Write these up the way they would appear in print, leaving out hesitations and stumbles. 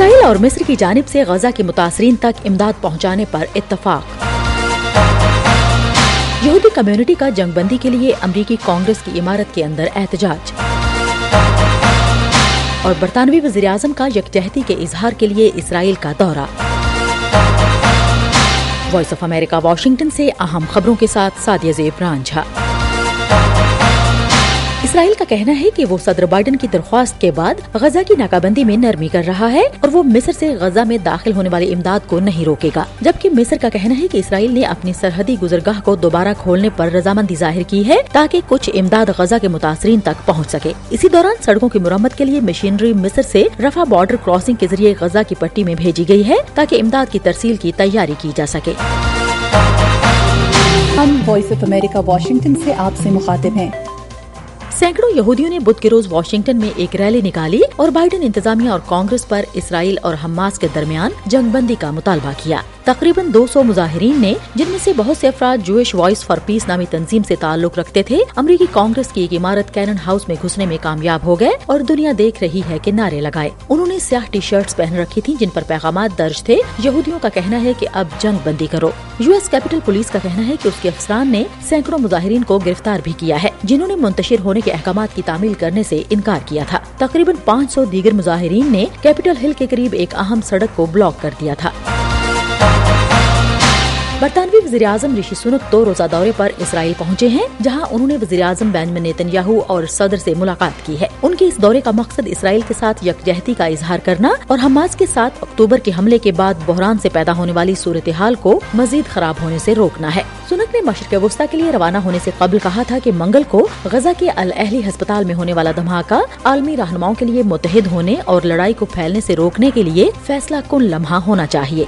اسرائیل اور مصر کی جانب سے غزہ کے متاثرین تک امداد پہنچانے پر اتفاق۔ یہودی کمیونٹی کا جنگ بندی کے لیے امریکی کانگریس کی عمارت کے اندر احتجاج، اور برطانوی وزیر اعظم کا یکجہتی کے اظہار کے لیے اسرائیل کا دورہ۔ وائس آف امریکہ واشنگٹن سے اہم خبروں کے ساتھ سعدیہ زیب رانجھا۔ اسرائیل کا کہنا ہے کہ وہ صدر بائیڈن کی درخواست کے بعد غزہ کی ناکہ بندی میں نرمی کر رہا ہے اور وہ مصر سے غزہ میں داخل ہونے والی امداد کو نہیں روکے گا، جبکہ مصر کا کہنا ہے کہ اسرائیل نے اپنی سرحدی گزرگاہ کو دوبارہ کھولنے پر رضامندی ظاہر کی ہے تاکہ کچھ امداد غزہ کے متاثرین تک پہنچ سکے۔ اسی دوران سڑکوں کی مرمت کے لیے مشینری مصر سے رفح بارڈر کراسنگ کے ذریعے غزہ کی پٹی میں بھیجی گئی ہے تاکہ امداد کی ترسیل کی تیاری کی جا سکے۔ ہم وائس آف امریکہ واشنگٹن سے آپ سے مخاطب ہیں۔ سینکڑوں یہودیوں نے بدھ کے روز واشنگٹن میں ایک ریلی نکالی اور بائیڈن انتظامیہ اور کانگریس پر اسرائیل اور حماس کے درمیان جنگ بندی کا مطالبہ کیا۔ تقریباً 200 مظاہرین نے، جن میں سے بہت سے افراد جوئش وائس فار پیس نامی تنظیم سے تعلق رکھتے تھے، امریکی کانگریس کی ایک عمارت کینن ہاؤس میں گھسنے میں کامیاب ہو گئے اور دنیا دیکھ رہی ہے کہ نعرے لگائے۔ انہوں نے سیاہ ٹی شرٹس پہن رکھی تھیں جن پر پیغامات درج تھے۔ یہودیوں کا کہنا ہے کہ اب جنگ بندی کرو۔ یو ایس کیپٹل پولیس کا کہنا ہے کہ اس کے افسران نے سینکڑوں مظاہرین کو گرفتار بھی کیا ہے جنہوں نے منتشر ہونے کے احکامات کی تعمیل کرنے سے انکار کیا تھا۔ تقریباً 500 دیگر مظاہرین نے کیپٹل ہل کے قریب ایک اہم سڑک کو بلاک کر دیا تھا۔ برطانوی وزیر اعظم رشی سنک 2 روزہ دورے پر اسرائیل پہنچے ہیں، جہاں انہوں نے وزیر اعظم بنیامین نیتن یاہو اور صدر سے ملاقات کی ہے۔ ان کے اس دورے کا مقصد اسرائیل کے ساتھ یکجہتی کا اظہار کرنا اور حماس کے 7 اکتوبر کے حملے کے بعد بحران سے پیدا ہونے والی صورتحال کو مزید خراب ہونے سے روکنا ہے۔ سنک نے مشرق وسطیٰ کے لیے روانہ ہونے سے قبل کہا تھا کہ منگل کو غزہ کے الاہلی ہسپتال میں ہونے والا دھماکہ عالمی رہنماؤں کے لیے متحد ہونے اور لڑائی کو پھیلنے سے روکنے کے لیے فیصلہ کن لمحہ ہونا چاہیے۔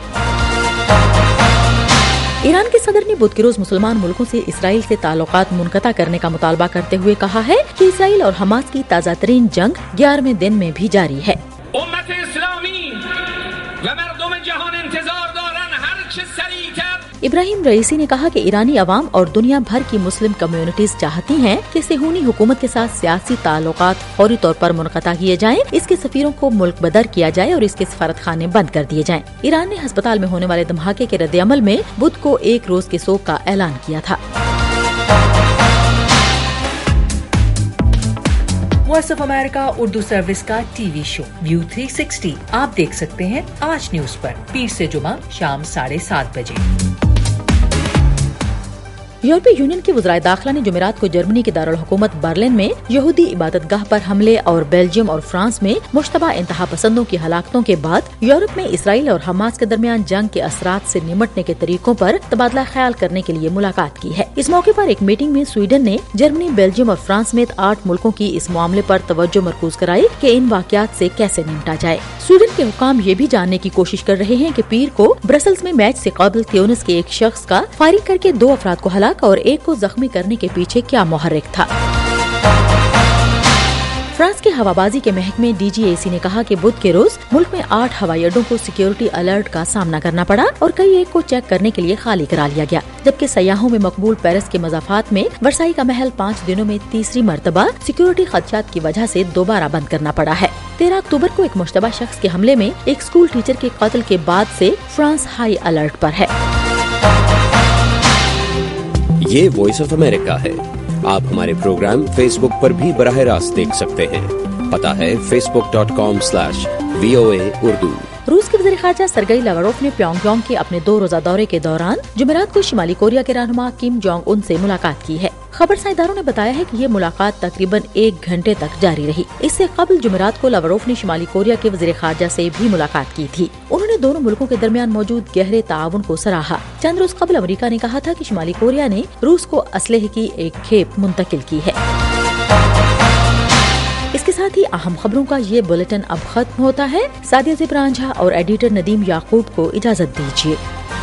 ایران کے صدر نے بدھ کے روز مسلمان ملکوں سے اسرائیل سے تعلقات منقطع کرنے کا مطالبہ کرتے ہوئے کہا ہے کہ اسرائیل اور حماس کی تازہ ترین جنگ 11ویں دن میں بھی جاری ہے۔ امت اسلامی و مردم جهان انتظار دارن هر چه سریعتر۔ ابراہیم رئیسی نے کہا کہ ایرانی عوام اور دنیا بھر کی مسلم کمیونٹیز چاہتی ہیں کہ صہیونی حکومت کے ساتھ سیاسی تعلقات فوری طور پر منقطع کیے جائیں، اس کے سفیروں کو ملک بدر کیا جائے اور اس کے سفارت خانے بند کر دیے جائیں۔ ایران نے ہسپتال میں ہونے والے دھماکے کے رد عمل میں بدھ کو 1 روز کے سوگ کا اعلان کیا تھا۔ Voice of America Urdu service کا ٹی وی شو ویو 360 آپ دیکھ سکتے ہیں آج نیوز پر پیر سے جمعہ شام 7:30 بجے۔ یورپی یونین کے وزرائے داخلہ نے جمعرات کو جرمنی کے دارالحکومت برلن میں یہودی عبادت گاہ پر حملے اور بیلجیم اور فرانس میں مشتبہ انتہا پسندوں کی ہلاکتوں کے بعد یورپ میں اسرائیل اور حماس کے درمیان جنگ کے اثرات سے نمٹنے کے طریقوں پر تبادلہ خیال کرنے کے لیے ملاقات کی ہے۔ اس موقع پر ایک میٹنگ میں سویڈن نے جرمنی، بیلجیم اور فرانس سمیت 8 ملکوں کی اس معاملے پر توجہ مرکوز کرائی کہ ان واقعات سے کیسے نمٹا جائے۔ سویڈن کے حکام یہ بھی جاننے کی کوشش کر رہے ہیں کہ پیر کو برسلز میں میچ سے قبل تیونس کے ایک شخص کا فائرنگ کر کے 2 افراد کو ہلاک اور ایک کو زخمی کرنے کے پیچھے کیا محرک تھا۔ فرانس کے ہوابازی کے محکمے ڈی جی اے سی نے کہا کہ بدھ کے روز ملک میں 8 ہوائی اڈوں کو سیکیورٹی الرٹ کا سامنا کرنا پڑا اور کئی ایک کو چیک کرنے کے لیے خالی کرا لیا گیا، جبکہ سیاحوں میں مقبول پیرس کے مضافات میں ورسائی کا محل 5 دنوں میں تیسری مرتبہ سیکیورٹی خدشات کی وجہ سے دوبارہ بند کرنا پڑا ہے۔ 13 اکتوبر کو ایک مشتبہ شخص کے حملے میں ایک اسکول ٹیچر کے قتل کے بعد سے فرانس ہائی الرٹ پر ہے۔ یہ وائس آف امریکہ ہے۔ آپ ہمارے پروگرام فیس بک پر بھی براہ راست دیکھ سکتے ہیں۔ پتہ ہے facebook.com/VOA اردو۔ روس کے وزیر خارجہ سرگئی لاوروف نے پیونگ یانگ کے اپنے 2 روزہ دورے کے دوران جمعرات کو شمالی کوریا کے رہنما کم جونگ ان سے ملاقات کی ہے۔ خبر سائیداروں نے بتایا ہے کہ یہ ملاقات تقریباً 1 گھنٹے تک جاری رہی۔ اس سے قبل جمعرات کو لاوروف نے شمالی کوریا کے وزیر خارجہ سے بھی ملاقات کی تھی۔ انہوں نے دونوں ملکوں کے درمیان موجود گہرے تعاون کو سراہا۔ چند روز قبل امریکہ نے کہا تھا کہ شمالی کوریا نے روس کو اسلحے کی ایک کھیپ منتقل کی ہے۔ اس کے ساتھ ہی اہم خبروں کا یہ بلیٹن اب ختم ہوتا ہے۔ سعدیہ زیب رانجھا اور ایڈیٹر ندیم یعقوب کو اجازت دیجیے۔